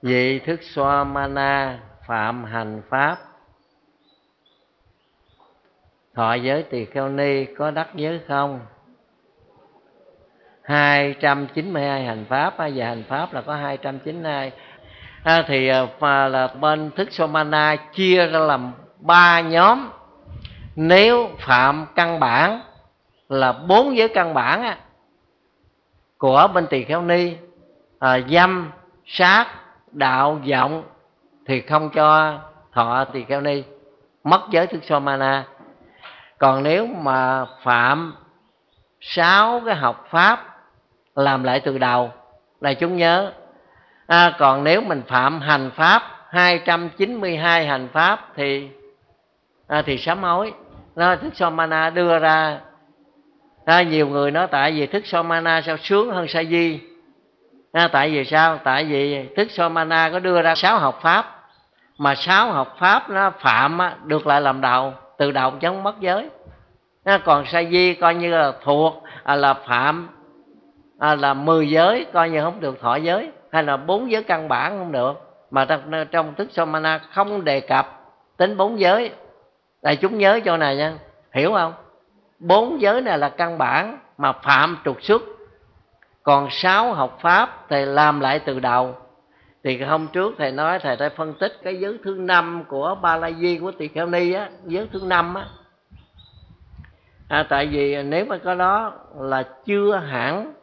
Vị thức xoa mana phạm hành pháp, thọ giới tỳ kheo ni có đắc giới không? 292 hành pháp, và hành pháp là có 292. Thì là bên thức Somana chia ra làm 3 nhóm. Nếu phạm căn bản là 4 giới căn bản của bên tỳ kheo ni, dâm, sát, đạo, vọng, thì không cho thọ tỳ kheo ni, mất giới thức Somana. Còn nếu mà phạm 6 cái học pháp làm lại từ đầu, này chúng nhớ. Còn nếu mình phạm hành pháp 292 hành pháp thì sám hối. Thức Somana đưa ra, nhiều người nói tại vì thức Somana sao sướng hơn Sa Di. Tại vì sao? Tại vì thức Somana có đưa ra 6 học pháp, mà 6 học pháp nó phạm được lại làm đầu, từ đầu chứ không mất giới. Còn Sa Di coi như là thuộc là phạm là 10 giới, coi như không được thọ giới, hay là 4 giới căn bản không được. Mà trong thức Somana không đề cập đến 4 giới. Đại chúng nhớ chỗ này nha, hiểu không? 4 giới này là căn bản mà phạm trục xuất. Còn 6 học pháp thì làm lại từ đầu. Thì hôm trước thầy nói thầy đã phân tích cái giới thứ 5 của Ba La Di của Tỳ Kheo Ni giới thứ 5 tại vì nếu mà có đó là chưa hẳn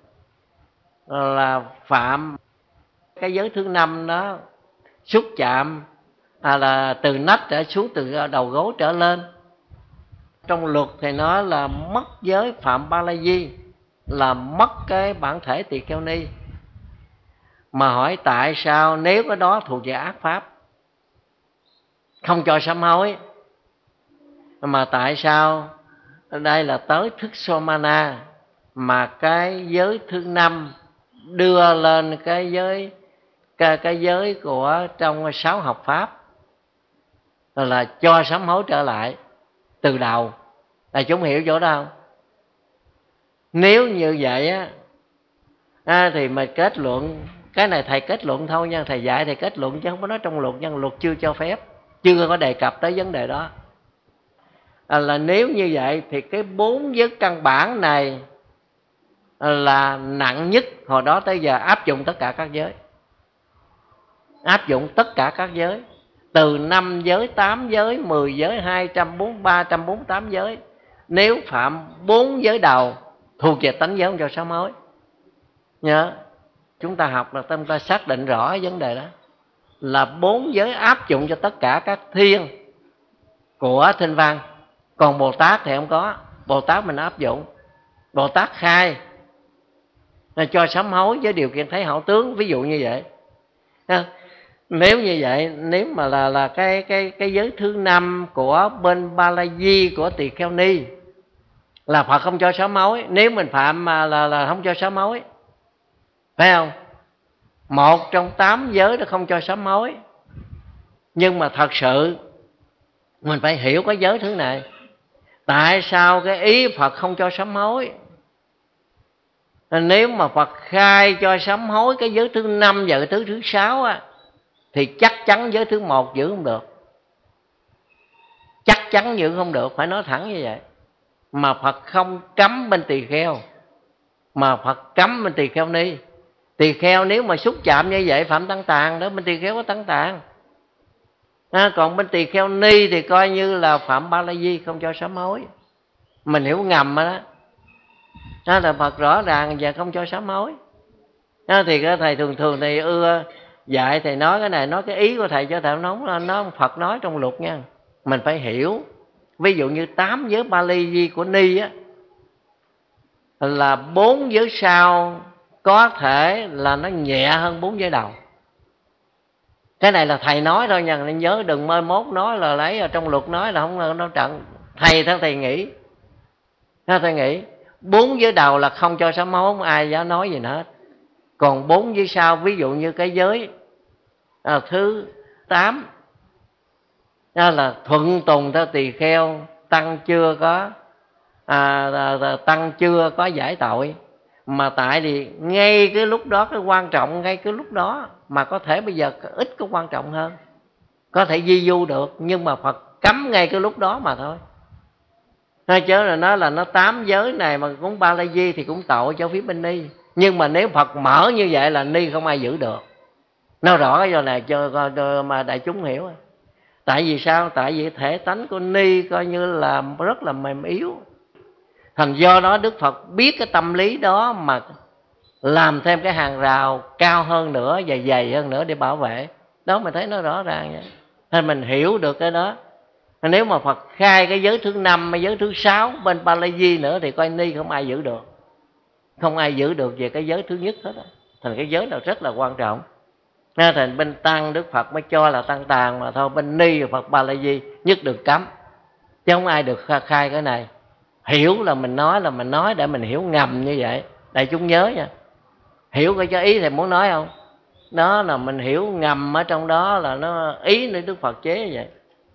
là phạm cái giới thứ 5 đó xúc chạm là từ nách trở xuống, từ đầu gối trở lên. Trong luật thì nói là mất giới phạm Ba La Di là mất cái bản thể tỳ kheo ni. Mà hỏi tại sao nếu cái đó thuộc về ác pháp không cho sám hối, mà tại sao đây là tới thức Somana mà cái giới thứ 5 đưa lên cái giới của trong 6 học pháp là cho sám hối trở lại từ đầu? Là chúng hiểu chỗ đó không? Nếu như vậy thì mà kết luận, cái này thầy kết luận thôi nha, thầy dạy thầy kết luận chứ không có nói trong luật, nhưng luật chưa cho phép, chưa có đề cập tới vấn đề đó. Là nếu như vậy thì cái 4 giới căn bản này là nặng nhất hồi đó tới giờ, áp dụng tất cả các giới, áp dụng tất cả các giới, từ 5 giới, 8 giới, 10 giới, 348 giới. Nếu phạm 4 giới đầu thuộc về tánh giới không cho sám hối. Nhớ, chúng ta học là chúng ta xác định rõ vấn đề đó, là 4 giới áp dụng cho tất cả các thiên của Thinh Văn. Còn Bồ Tát thì không có. Bồ Tát mình áp dụng, Bồ Tát khai là cho sám hối với điều kiện thấy hảo tướng, ví dụ như vậy. Nếu như vậy, nếu mà là cái giới thứ 5 của bên Ba La Di của Tỳ Kheo Ni là Phật không cho sám hối. Nếu mình phạm mà là không cho sám hối, phải không? 1 trong 8 giới nó không cho sám hối. Nhưng mà thật sự mình phải hiểu cái giới thứ này. Tại sao cái ý Phật không cho sám hối? Nếu mà Phật khai cho sám hối cái giới thứ 5 và cái thứ 6 thì chắc chắn giới thứ 1 giữ không được. Chắc chắn giữ không được, phải nói thẳng như vậy. Mà Phật không cấm bên tỳ kheo, mà Phật cấm bên tỳ kheo ni. Tỳ kheo nếu mà xúc chạm như vậy phạm tăng tàn đó, bên tỳ kheo có tăng tàn. Còn bên tỳ kheo ni thì coi như là phạm Ba La Di, không cho sám hối. Mình hiểu ngầm rồi đó. Đó là Phật rõ ràng và không cho sám hối. Thì cái thầy thường thì ưa dạy, thầy nói cái này, nói cái ý của thầy cho thầy nó Phật nói trong luật nha. Mình phải hiểu. Ví dụ như 8 giới Ba La Di của Ni là 4 giới sau có thể là nó nhẹ hơn 4 giới đầu. Cái này là thầy nói thôi nha, nên nhớ đừng mai mốt nói là lấy ở trong luật nói là không nó trận. Thầy theo thầy nghĩ. Thầy nghĩ 4 giới đầu là không cho sám hối, không ai dám nói gì nữa hết. Còn 4 giới sau, ví dụ như cái giới thứ 8 là thuận tùng theo tỳ kheo, tăng chưa có giải tội, Mà tại vì ngay cái lúc đó, cái quan trọng ngay cái lúc đó, mà có thể bây giờ ít có quan trọng hơn, có thể di du được, nhưng mà Phật cấm ngay cái lúc đó mà thôi. Hay chớ là nó 8 giới này mà cũng ba la di thì cũng tội cho phía bên ni. Nhưng mà nếu Phật mở như vậy là ni không ai giữ được. Nói rõ cái giờ này cho mà đại chúng hiểu. Tại vì sao? Tại vì thể tánh của ni coi như là rất là mềm yếu. Thành do đó Đức Phật biết cái tâm lý đó mà làm thêm cái hàng rào cao hơn nữa, dày dày hơn nữa để bảo vệ. Đó mình thấy nó rõ ràng vậy. Nên mình hiểu được cái đó. Nếu mà Phật khai cái giới thứ 5, cái giới thứ 6 bên ba la di nữa thì coi ni không ai giữ được. Không ai giữ được về cái giới thứ nhất hết. Thành cái giới nào rất là quan trọng. Thành bên tăng Đức Phật mới cho là tăng tàn mà thôi. Bên ni Phật ba la di nhất được cấm. Chứ không ai được khai cái này. Hiểu là mình nói để mình hiểu ngầm như vậy. Đại chúng nhớ nha. Hiểu cái cho ý thầy muốn nói không? Đó là mình hiểu ngầm ở trong đó là nó ý nữa Đức Phật chế vậy.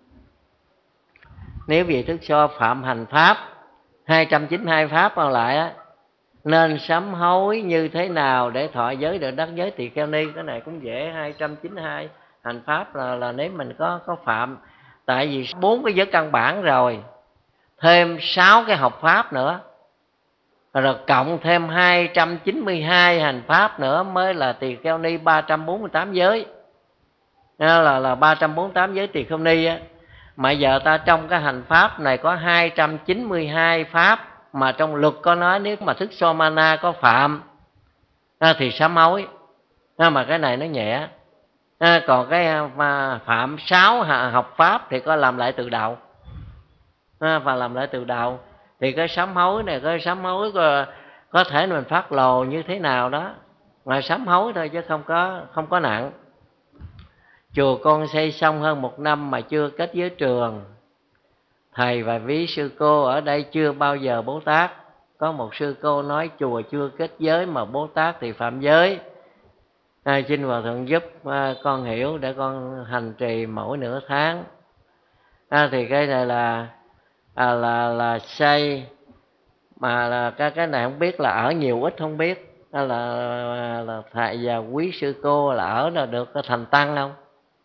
Nếu vị Đức so phạm hành pháp 292 pháp còn lại á, nên sám hối như thế nào để thọ giới được đắc giới tỳ kheo ni? Cái này cũng dễ. 292 hành pháp là nếu mình có phạm. Tại vì 4 cái giới căn bản rồi, thêm 6 cái học pháp nữa, rồi cộng thêm 292 hành pháp nữa mới là tỳ kheo ni 348 giới. Là 348 giới tỳ kheo ni á. Mà giờ ta trong cái hành pháp này có 292 pháp, mà trong luật có nói nếu mà thức Somana có phạm thì sám hối. Mà cái này nó nhẹ. Còn cái phạm 6 học pháp thì có làm lại từ đầu. Và làm lại từ đầu thì cái sám hối này, cái sám hối có thể mình phát lồ như thế nào đó, mà sám hối thôi chứ không có nặng. Chùa con xây xong hơn 1 năm mà chưa kết giới trường. Thầy và quý sư cô ở đây chưa bao giờ Bố Tát. Có một sư cô nói chùa chưa kết giới mà Bố Tát thì phạm giới. Xin Hòa Thượng giúp con hiểu để con hành trì mỗi nửa tháng. Thì cái này là xây, mà là cái này không biết là ở nhiều ít không biết. Là thầy và quý sư cô là ở là được thành tăng không?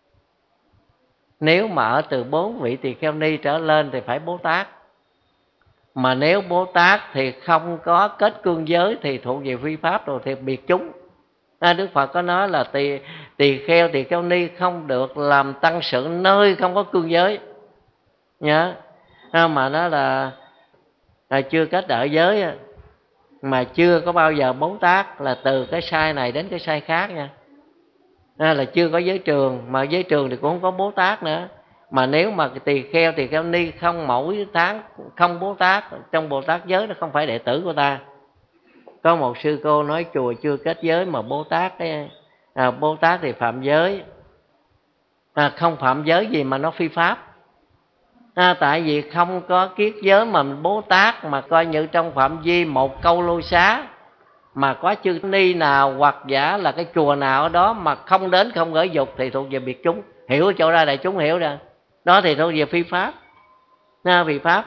Nếu mà ở từ 4 vị tỳ kheo ni trở lên thì phải Bố Tát. Mà nếu Bố Tát thì không có kết cương giới thì thuộc về phi pháp rồi, thì biệt chúng. Đức Phật có nói là tỳ kheo ni không được làm tăng sự nơi không có cương giới. Nhớ. Mà nó là chưa kết đợi giới, mà chưa có bao giờ Bố Tát, là từ cái sai này đến cái sai khác nha. Là chưa có giới trường, mà giới trường thì cũng không có Bố Tát nữa. Mà nếu mà tỳ kheo ni không mỗi tháng không Bố Tát, trong Bồ Tát giới nó không phải đệ tử của ta. Có một sư cô nói chùa chưa kết giới mà Bố Tát Bố Tát thì phạm giới. Không phạm giới gì mà nó phi pháp. Tại vì không có kiết giới mà Bố Tát mà coi như trong phạm vi một câu lô xá mà có chư ni nào hoặc giả là cái chùa nào ở đó mà không đến không gửi dục thì thuộc về biệt chúng. Hiểu chỗ ra đại chúng hiểu ra. Đó thì thuộc về phi pháp. Phi pháp.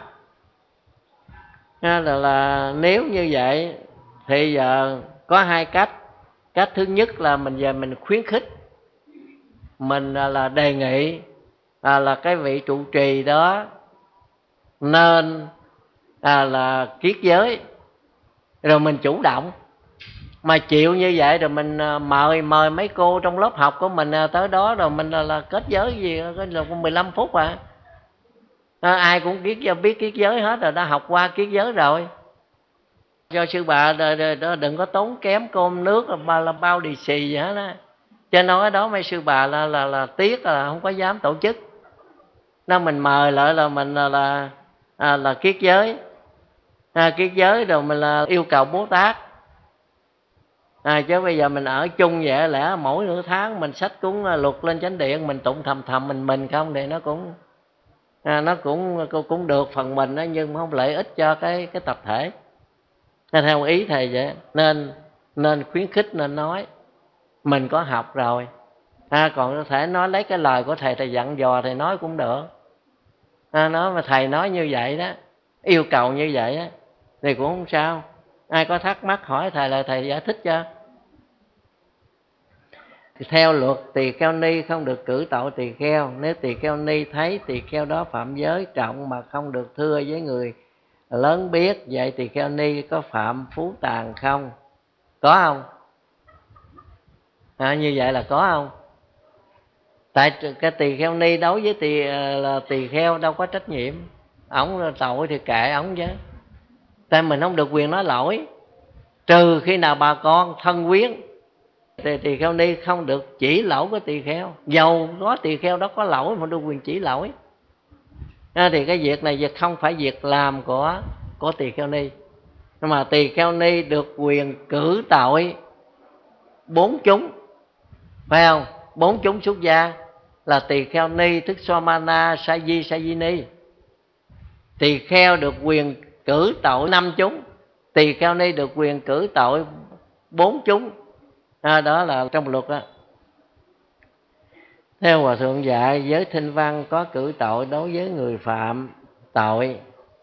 Là nếu như vậy thì giờ có 2 cách. Cách thứ nhất là mình khuyến khích, mình là đề nghị là cái vị trụ trì đó nên là kiết giới, rồi mình chủ động mà chịu như vậy, rồi mình mời mấy cô trong lớp học của mình tới đó, rồi mình là kết giới gì là 15 phút ai cũng biết kiết giới hết rồi, đã học qua kiết giới rồi. Cho sư bà đừng có tốn kém cơm nước là bao lì xì gì hết á. Cho nói đó mấy sư bà là tiếc, là không có dám tổ chức. Nó mình mời lại là mình là kiết giới. Kiết giới rồi mình là yêu cầu Bố Tát. Chứ bây giờ mình ở chung vậy, lẽ mỗi nửa tháng mình xách cuốn luật lên chánh điện, mình tụng thầm mình không thì nó cũng được phần mình đó, nhưng không lợi ích cho cái tập thể. Nên theo ý thầy vậy, nên khuyến khích, nên nói mình có học rồi. Còn có thể nói lấy cái lời của thầy dặn dò thầy nói cũng được. Nói mà thầy nói như vậy đó, yêu cầu như vậy đó, thì cũng không sao. Ai có thắc mắc hỏi thầy là thầy giải thích cho. Theo luật tỳ kheo ni không được cử tội tỳ kheo. Nếu tỳ kheo ni thấy tỳ kheo đó phạm giới trọng mà không được thưa với người lớn biết, vậy tỳ kheo ni có phạm phú tàn không? Có không? Như vậy là có không? Tại cái tỳ kheo ni đối với tỳ kheo đâu có trách nhiệm. Ổng tội thì kệ ổng chứ. Tại mình không được quyền nói lỗi. Trừ khi nào bà con thân quyến, tỳ kheo ni không được chỉ lỗi của tỳ kheo. Dầu có tỳ kheo đó có lỗi mà được quyền chỉ lỗi. Thì cái việc này không phải việc làm của tỳ kheo ni. Nhưng mà tỳ kheo ni được quyền cử tội bốn chúng, phải không? Bốn chúng xuất gia là tỳ kheo ni, Thức Somana, Sa Di, Sa Di Ni. Tỳ kheo được quyền cử tội năm chúng, tỳ kheo ni được quyền cử tội bốn chúng. Đó là trong luật đó. Theo Hòa Thượng dạy, giới Thinh Văn có cử tội đối với người phạm tội,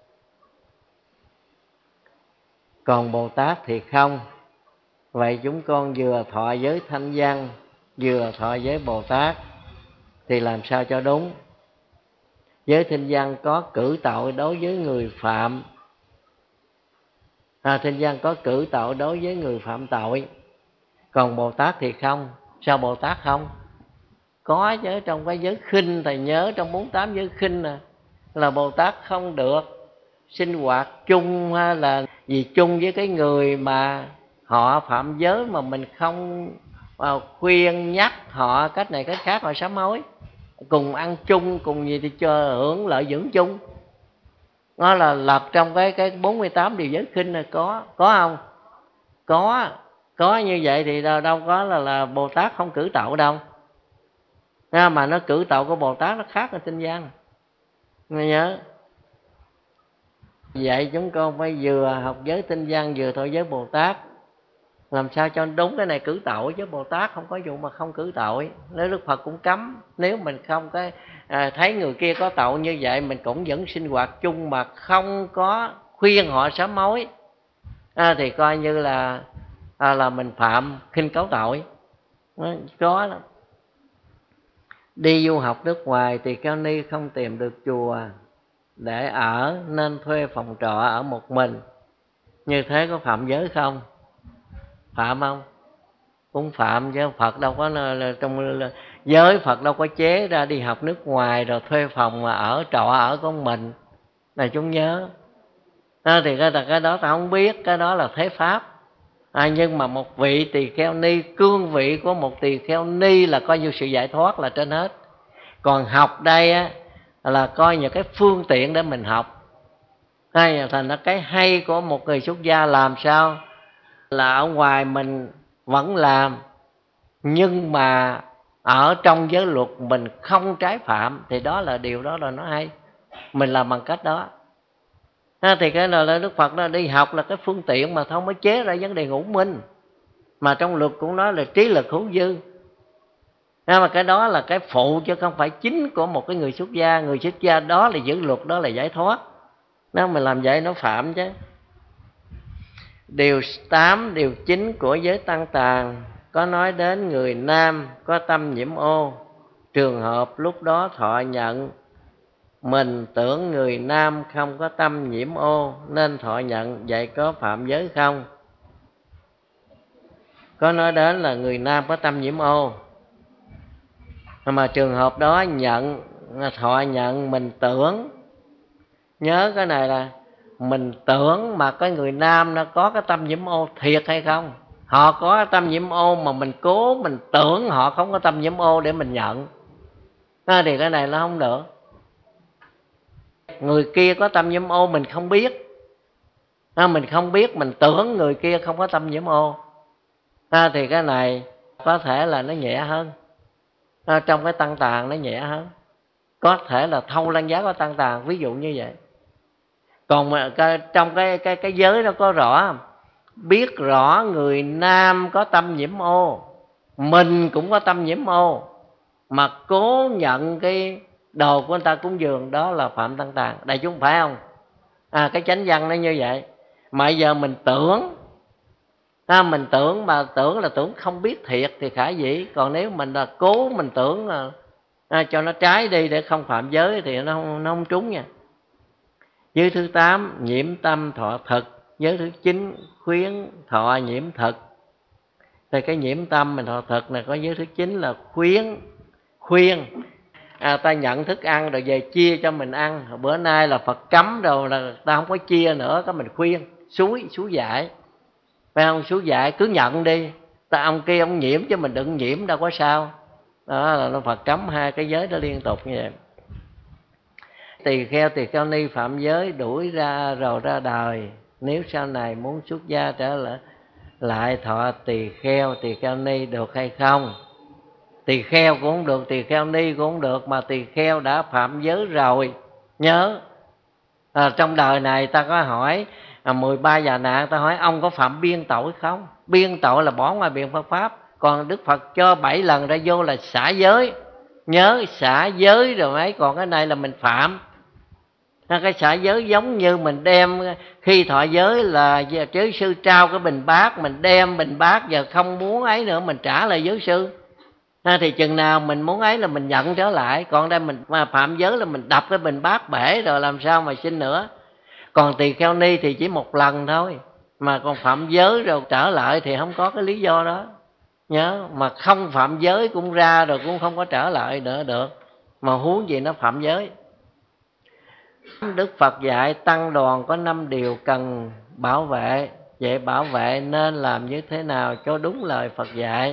còn Bồ Tát thì không. Vậy chúng con vừa thọ giới Thanh Văn, vừa thọ giới Bồ Tát thì làm sao cho đúng? Giới Thinh Văn có cử tội đối với người phạm, Thinh Văn có cử tội đối với người phạm tội, còn Bồ Tát thì không. Sao Bồ Tát không? Có chứ, trong cái giới khinh, thầy nhớ trong 48 giới khinh là Bồ Tát không được sinh hoạt chung hay là gì chung với cái người mà họ phạm giới mà mình không khuyên nhắc họ cách này cách khác, họ sám hối. Cùng ăn chung, cùng gì thì cho hưởng lợi dưỡng chung. Nó là lập trong cái 48 điều giới khinh này. Có không? Có như vậy thì đâu có là Bồ Tát không cử tội đâu. Mà nó cử tội của Bồ Tát nó khác là Tinh Văn. Nghe nhớ. Vậy chúng con phải vừa học giới Tinh Văn, vừa thọ giới Bồ Tát, làm sao cho đúng cái này cử tội, chứ Bồ Tát không có vụ mà không cử tội. Nếu Đức Phật cũng cấm, nếu mình không có thấy người kia có tội như vậy, mình cũng vẫn sinh hoạt chung mà không có khuyên họ sám hối, thì coi như là mình phạm khinh cấu tội. Có lắm. Đi du học nước ngoài thì Cao Ni không tìm được chùa để ở nên thuê phòng trọ ở một mình. Như thế có phạm giới không? Phạm không? Cũng phạm chứ. Phật đâu có trong giới Phật đâu có chế ra đi học nước ngoài rồi thuê phòng mà ở trọ ở con mình. Này chúng nhớ. Thì cái đó ta không biết, cái đó là thế pháp. Nhưng mà một vị tỳ kheo ni, cương vị của một tỳ kheo ni là coi như sự giải thoát là trên hết. Còn học đây là coi như cái phương tiện để mình học. Thành ra cái hay của một người xuất gia làm sao là ở ngoài mình vẫn làm, nhưng mà ở trong giới luật mình không trái phạm, thì đó là điều đó là nó hay. Mình làm bằng cách đó. Thì cái này là Đức Phật nó đi học là cái phương tiện mà không có chế ra vấn đề ngũ minh. Mà trong luật cũng nói là trí lực hữu dư. Mà cái đó là cái phụ chứ không phải chính của một cái người xuất gia. Người xuất gia đó là giữ luật, đó là giải thoát. Nếu mình làm vậy nó phạm chứ. Điều 8, điều 9 của giới Tăng Tàng có nói đến người nam có tâm nhiễm ô. Trường hợp lúc đó thọ nhận mình tưởng người nam không có tâm nhiễm ô nên thọ nhận, vậy có phạm giới không? Có nói đến là người nam có tâm nhiễm ô, mà trường hợp đó thọ nhận mình tưởng. Nhớ cái này là mình tưởng mà cái người nam nó có cái tâm nhiễm ô thiệt hay không. Họ có cái tâm nhiễm ô mà mình cố mình tưởng họ không có tâm nhiễm ô để mình nhận, thì cái này nó không được. Người kia có tâm nhiễm ô mình không biết, mình không biết, mình tưởng người kia không có tâm nhiễm ô, thì cái này có thể là nó nhẹ hơn. Trong cái Tăng Tàng nó nhẹ hơn. Có thể là thâu lăng giá của Tăng Tàng, ví dụ như vậy. Còn mà trong cái giới nó có rõ, biết rõ người nam có tâm nhiễm ô, mình cũng có tâm nhiễm ô, mà cố nhận cái đồ của người ta cúng dường, đó là phạm Tăng Tàng. Đại chúng phải không? Cái chánh văn nó như vậy. Mà giờ mình tưởng, mình tưởng mà tưởng là tưởng không biết thiệt thì khả dĩ. Còn nếu mình là cố mình tưởng cho nó trái đi để không phạm giới thì nó không trúng nha. Giới thứ 8 nhiễm tâm thọ thực. Giới thứ 9 khuyến thọ nhiễm thực. Thì cái nhiễm tâm mình thọ thực này có giới thứ 9 là khuyên. Ta nhận thức ăn rồi về chia cho mình ăn. Bữa nay là Phật cấm rồi là ta không có chia nữa, cái mình khuyên, xúi dạy. Phải không? Xúi dạy cứ nhận đi. Ông kia ông nhiễm chứ mình đừng nhiễm, đâu có sao. Đó là Phật cấm hai cái giới đó liên tục như vậy. Tỳ kheo ni phạm giới đuổi ra rồi ra đời. Nếu sau này muốn xuất gia trở lại thọ tỳ kheo ni được hay không? Tỳ kheo cũng không được, tỳ kheo ni cũng không được, mà tỳ kheo đã phạm giới rồi. Nhớ trong đời này ta có hỏi 13 già nạn, ta hỏi ông có phạm biên tội không? Biên tội là bỏ ngoài biện Phật pháp. Còn Đức Phật cho 7 lần ra vô là xả giới. Nhớ xả giới rồi mấy. Còn cái này là mình phạm. Cái xả giới giống như mình đem khi thọ giới là giới sư trao cái bình bát, mình đem bình bát giờ không muốn ấy nữa mình trả lại giới sư. Thì chừng nào mình muốn ấy là mình nhận trở lại. Còn đây mình mà phạm giới là mình đập cái bình bát bể rồi làm sao mà xin nữa. Còn tỳ kheo ni thì chỉ một lần thôi. Mà còn phạm giới rồi trở lại thì không có cái lý do đó. Nhớ, mà không phạm giới cũng ra rồi cũng không có trở lại nữa được. Mà huống gì nó phạm giới. Đức Phật dạy tăng đoàn có 5 điều cần bảo vệ. Vậy bảo vệ nên làm như thế nào cho đúng lời Phật dạy?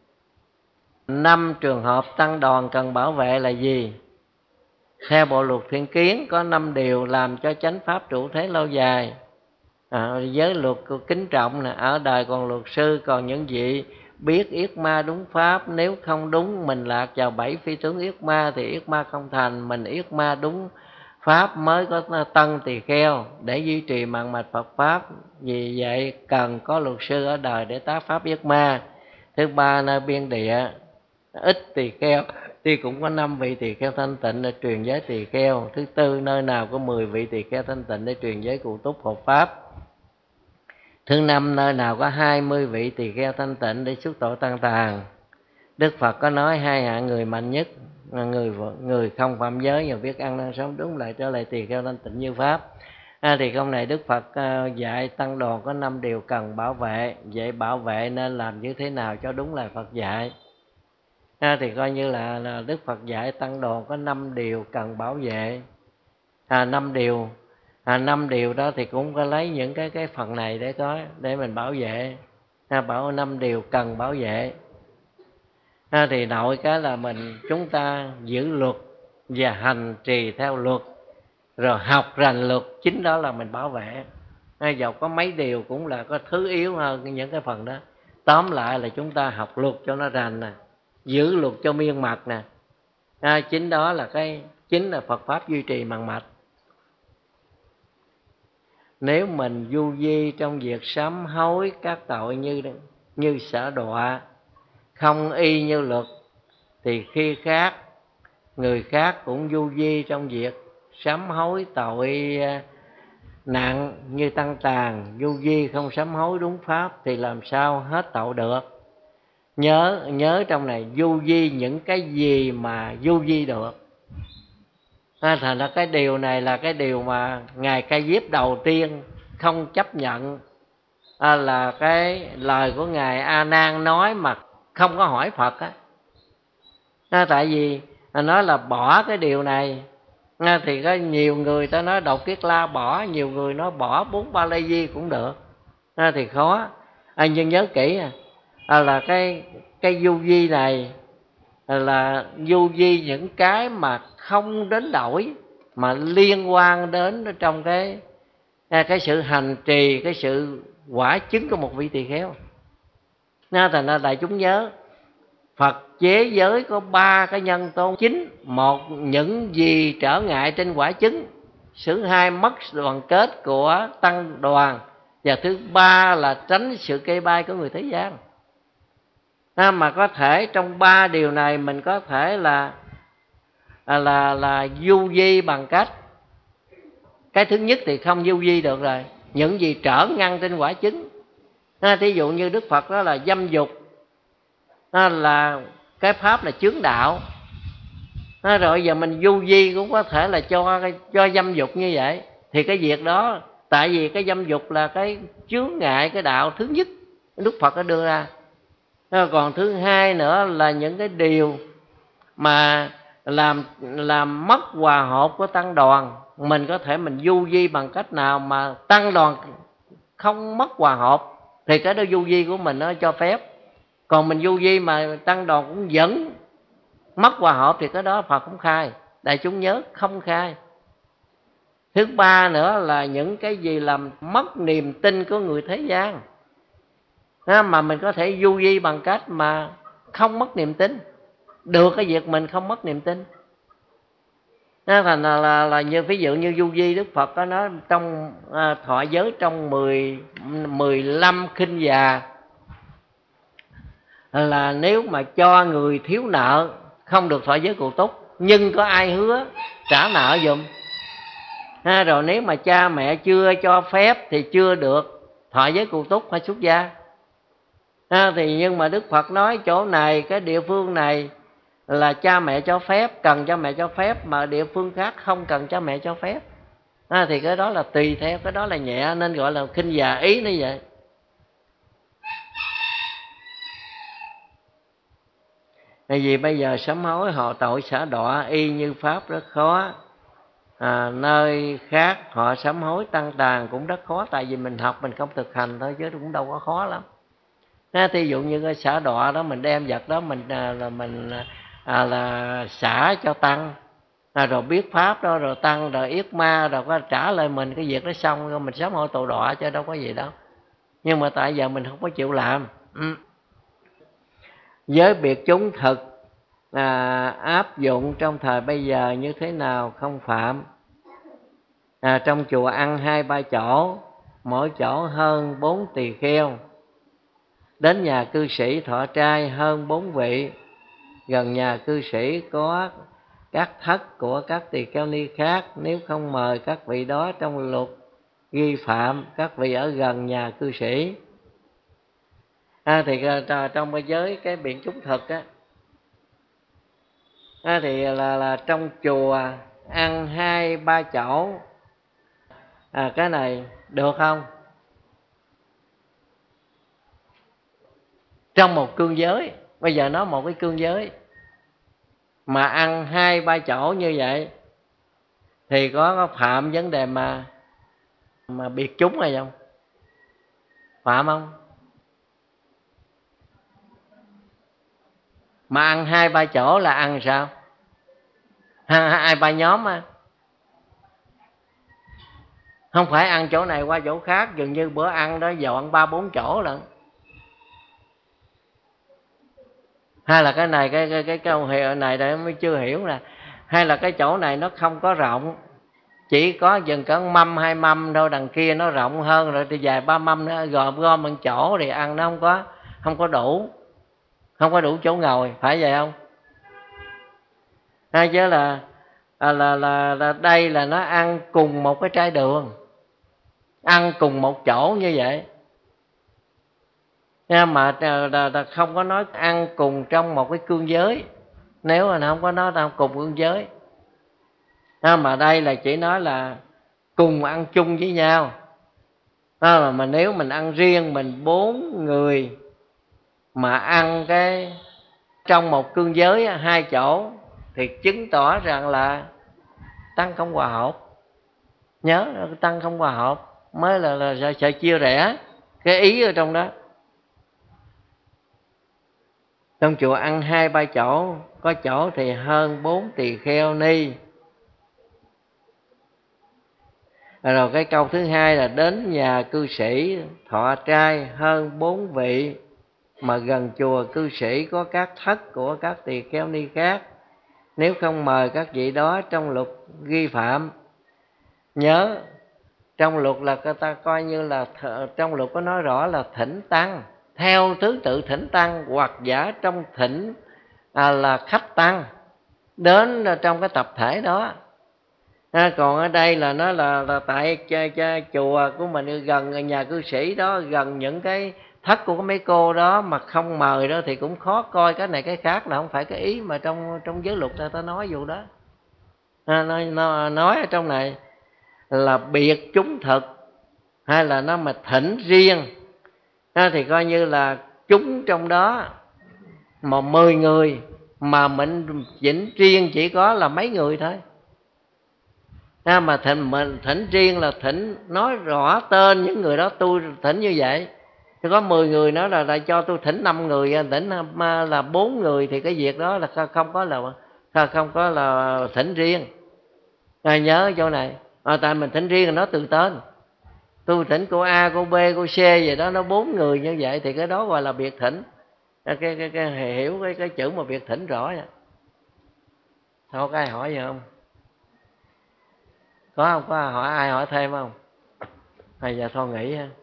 5 trường hợp tăng đoàn cần bảo vệ là gì? Theo Bộ Luật Thiên Kiến có 5 điều làm cho chánh pháp trụ thế lâu dài. Giới luật kính trọng nè, ở đời còn luật sư, còn những vị biết yết ma đúng pháp. Nếu không đúng mình lạc vào 7 phi tướng yết ma thì yết ma không thành. Mình yết ma đúng pháp mới có tân tỳ kheo để duy trì mạng mạch Phật pháp. Vì vậy cần có luật sư ở đời để tác pháp yết ma. Thứ ba, nơi biên địa ít tỳ kheo thì cũng có 5 vị tỳ kheo thanh tịnh để truyền giới tỳ kheo. Thứ tư, nơi nào có 10 vị tỳ kheo thanh tịnh để truyền giới cụ túc hộ pháp. Thứ năm, nơi nào có 20 vị tỳ kheo thanh tịnh để xuất tội tăng tàn. Đức Phật có nói 2 hạng người mạnh nhất, người không phạm giới và biết ăn năn sống đúng lại trở lại tỳ kheo thanh tịnh như pháp. Thì câu này Đức Phật dạy tăng đoàn có 5 điều cần bảo vệ. Vậy bảo vệ nên làm như thế nào cho đúng lời Phật dạy? Thì coi như là Đức Phật dạy tăng đoàn có 5 điều cần bảo vệ. 5 điều. 5 điều đó thì cũng có lấy những cái phần này để mình bảo vệ. Bảo 5 điều cần bảo vệ. Thì nội cái là chúng ta giữ luật và hành trì theo luật, rồi học rành luật, chính đó là mình bảo vệ. Dầu có mấy điều cũng là có thứ yếu hơn những cái phần đó. Tóm lại là chúng ta học luật cho nó rành nè, giữ luật cho miên mật nè. Chính đó là chính là Phật pháp duy trì mạng mạch. Nếu mình du di trong việc sám hối các tội như sở đọa, không y như luật, thì khi khác người khác cũng du di trong việc sám hối tội nặng như tăng tàn, du di không sám hối đúng pháp thì làm sao hết tội được. Nhớ trong này du di những cái gì mà du di được. Thành ra cái điều này là cái điều mà Ngài Ca Diếp đầu tiên không chấp nhận, là cái lời của Ngài A Nan nói mà không có hỏi Phật á. Tại vì nói là bỏ cái điều này, thì có nhiều người ta nói Đột Kiết La bỏ, nhiều người nói bỏ 4 Ba La Di cũng được, thì khó. Nhưng nhớ kỹ là cái du di này là du di những cái mà không đến đổi, mà liên quan đến trong cái sự hành trì, cái sự quả chứng của một vị tỳ kheo. Thành ra đại chúng nhớ Phật chế giới có 3 cái nhân tố chính. Một, những gì trở ngại trên quả chứng. Thứ hai, mất đoàn kết của tăng đoàn. Và thứ ba là tránh sự kê bai của người thế gian. Mà có thể trong 3 điều này mình có thể là du di bằng cách, cái thứ nhất thì không du di được rồi, những gì trở ngăn trên quả chứng. Thí dụ như Đức Phật đó là dâm dục, là cái pháp là chướng đạo. Rồi giờ mình du di cũng có thể là cho dâm dục như vậy. Thì cái việc đó, tại vì cái dâm dục là cái chướng ngại cái đạo thứ nhất Đức Phật đã đưa ra. Còn thứ hai nữa là những cái điều mà làm mất hòa hợp của tăng đoàn. Mình có thể mình du di bằng cách nào mà tăng đoàn không mất hòa hợp, thì cái đó du di của mình nó cho phép. Còn mình du di mà tăng đoàn cũng vẫn mất hòa hợp thì cái đó Phật cũng khai. Đại chúng nhớ không khai. Thứ ba nữa là những cái gì làm mất niềm tin của người thế gian, mà mình có thể du di bằng cách mà không mất niềm tin, được cái việc mình không mất niềm tin. Thành là như ví dụ như du di Đức Phật có nói trong thọ giới trong 15 khinh già là nếu mà cho người thiếu nợ không được thọ giới cụ túc, nhưng có ai hứa trả nợ giùm. Rồi nếu mà cha mẹ chưa cho phép thì chưa được thọ giới cụ túc hay xuất gia. Thì nhưng mà Đức Phật nói chỗ này, cái địa phương này là cha mẹ cho phép, cần cha mẹ cho phép, mà địa phương khác không cần cha mẹ cho phép. Thì cái đó là tùy theo, cái đó là nhẹ, nên gọi là khinh già ý như vậy. Tại vì bây giờ sám hối họ tội xả đọa y như pháp rất khó. Nơi khác họ sám hối tăng đàn cũng rất khó, tại vì mình học mình không thực hành thôi chứ cũng đâu có khó lắm. Thí dụ như cái xả đọa đó, mình đem vật đó mình là xả cho tăng, rồi biết pháp đó, rồi tăng rồi yết ma, rồi có trả lời mình cái việc đó xong rồi mình sám hối tội đọa, chứ đâu có gì đâu. Nhưng mà tại giờ mình không có chịu làm. Với biệt chúng thực áp dụng trong thời bây giờ như thế nào không phạm? Trong chùa ăn 2-3 chỗ, mỗi chỗ hơn 4 tỳ kheo. Đến nhà cư sĩ thọ trai hơn 4 vị. Gần nhà cư sĩ có các thất của các tỳ kheo ni khác. Nếu không mời các vị đó trong luật ghi phạm các vị ở gần nhà cư sĩ. Thì trong giới cái biện chúng thực á, thì là trong chùa ăn 2-3 chỗ. Cái này được không? Trong một cương giới, bây giờ nói một cái cương giới mà ăn 2-3 chỗ như vậy thì có phạm vấn đề mà biệt chúng hay không? Phạm không? Mà ăn 2-3 chỗ là ăn sao? 2-3 nhóm á. Không phải ăn chỗ này qua chỗ khác, dường như bữa ăn đó dọn 3-4 chỗ lận. Hay là cái này cái câu hiệu này đây mới chưa hiểu nè. Hay là cái chỗ này nó không có rộng, chỉ có dừng cỡ 1-2 mâm thôi, đằng kia nó rộng hơn rồi thì dài 3 mâm nữa, gom một chỗ thì ăn nó không có đủ, không có đủ chỗ ngồi, phải vậy không? Hay chứ là đây là nó ăn cùng một cái chai đường, ăn cùng một chỗ như vậy. Nhưng mà không có nói ăn cùng trong một cái cương giới, nếu mà không có nói ăn cùng cương giới. Mà đây là chỉ nói là cùng ăn chung với nhau. Mà nếu mình ăn riêng, mình 4 người mà ăn cái trong một cương giới 2 chỗ thì chứng tỏ rằng là tăng không hòa hợp. Nhớ tăng không hòa hợp mới là sợ chia rẽ, cái ý ở trong đó. Trong chùa ăn 2-3 chỗ, có chỗ thì hơn 4 tỳ kheo ni. Rồi cái câu thứ hai là đến nhà cư sĩ thọ trai hơn 4 vị, mà gần chùa cư sĩ có các thất của các tỳ kheo ni khác. Nếu không mời các vị đó trong luật ghi phạm. Nhớ trong luật là người ta coi như là trong luật có nói rõ là thỉnh tăng theo thứ tự thỉnh tăng, hoặc giả trong thỉnh là khách tăng đến trong cái tập thể đó. Còn ở đây là nó là tại chùa của mình gần nhà cư sĩ đó, gần những cái thất của mấy cô đó mà không mời đó thì cũng khó coi cái này cái khác, là không phải cái ý mà trong giới luật ta nói vụ đó. Nó nói ở trong này là biệt chúng thực, hay là nó mà thỉnh riêng thì coi như là chúng trong đó mà 10 người mà mình thỉnh riêng chỉ có là mấy người thôi. Mà mình thỉnh riêng là thỉnh nói rõ tên những người đó, tôi thỉnh như vậy. Thì có 10 người nói là cho tôi thỉnh 5 người, thỉnh là 4 người thì cái việc đó là không có là thỉnh riêng. Nhớ chỗ này, tại mình thỉnh riêng là nó từ tên. Tôi thỉnh cô A, cô B, cô C vậy đó, nó 4 người như vậy thì cái đó gọi là biệt thỉnh. Cái hiểu cái chữ mà biệt thỉnh rõ vậy. Thôi có ai hỏi gì không? Có không? Có ai hỏi thêm không? Hay giờ thôi nghỉ ha.